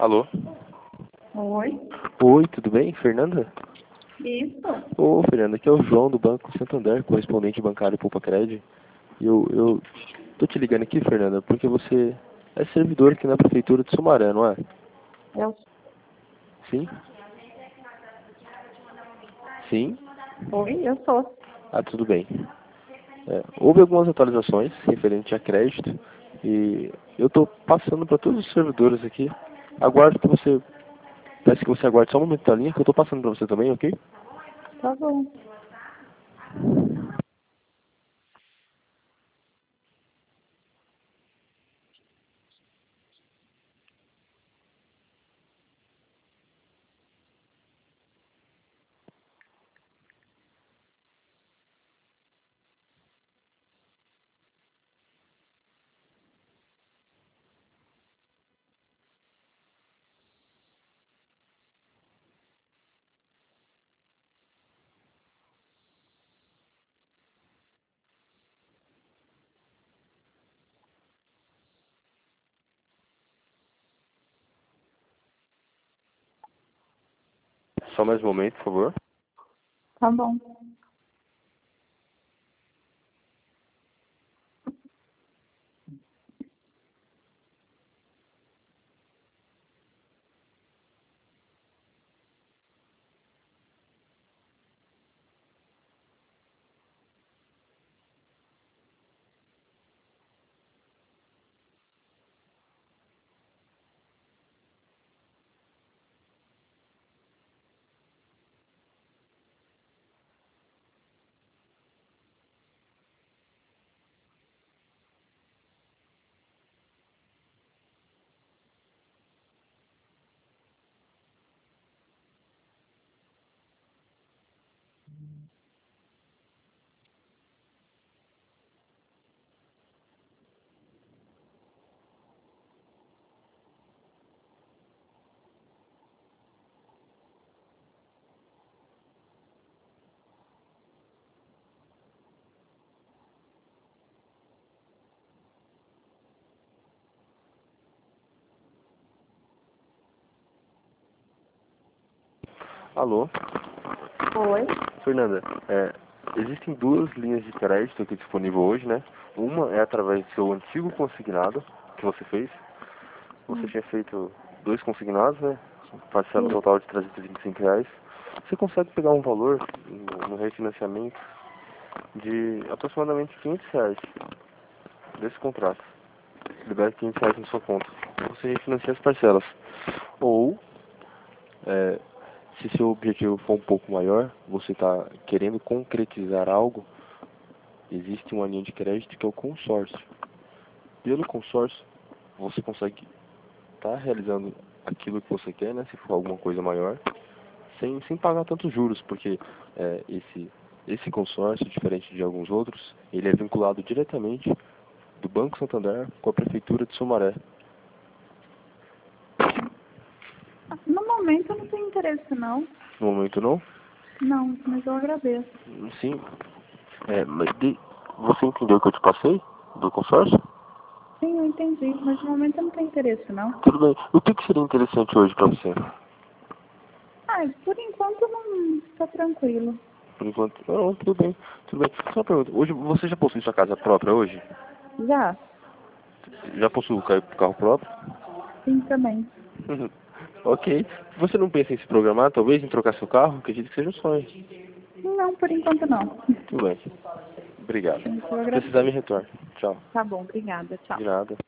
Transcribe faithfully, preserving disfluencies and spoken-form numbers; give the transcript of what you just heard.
Alô? Oi? Oi, tudo bem? Fernanda? Isso. Ô, Fernanda, aqui é o João do Banco Santander, correspondente bancário Poupa Cred. E eu, eu tô te ligando aqui, Fernanda, porque você é servidor aqui na Prefeitura de Sumaré, não é? Eu... Sim? Sim? Oi, eu sou. Ah, tudo bem. É, houve algumas atualizações referente a crédito e eu estou passando para todos os servidores aqui. Aguardo que você... Peço que você aguarde só um momento da linha, que eu estou passando para você também, ok? Tá bom. Só mais um momento, por favor. Tá bom. Alô? Oi? Fernanda, é, existem duas linhas de crédito aqui disponível hoje, né? Uma é através do seu antigo consignado que você fez. Você Hum. tinha feito dois consignados, né? Parcela Isso. total de trezentos e vinte e cinco reais. Você consegue pegar um valor no, no refinanciamento de aproximadamente quinhentos reais desse contrato. Libera quinhentos reais na sua conta. Você refinancia as parcelas. Ou, é, se seu objetivo for um pouco maior, você está querendo concretizar algo, existe uma linha de crédito que é o consórcio. Pelo consórcio, você consegue estar realizando aquilo que você quer, né? Se for alguma coisa maior, sem, sem pagar tantos juros, porque é, esse, esse consórcio, diferente de alguns outros, ele é vinculado diretamente do Banco Santander com a Prefeitura de Sumaré. No momento eu não tenho interesse, não. No momento não? Não, mas eu agradeço. Sim. É, mas de, você entendeu o que eu te passei do consórcio? Sim, eu entendi, mas no momento eu não tenho interesse, não. Tudo bem. O que, que seria interessante hoje para você? Ah, por enquanto não tá tranquilo. Por enquanto, não, tudo bem. Tudo bem. Só uma pergunta. Hoje, você já possui sua casa própria hoje? Já? Já possui o ca- carro próprio? Sim, também. Ok. Você não pensa em se programar, talvez, em trocar seu carro? Acredito que seja um sonho. Não, por enquanto não. Tudo bem. Obrigado. Eu Se precisar, me agradeço. retorne. Tchau. Tá bom, obrigada. Tchau. De nada.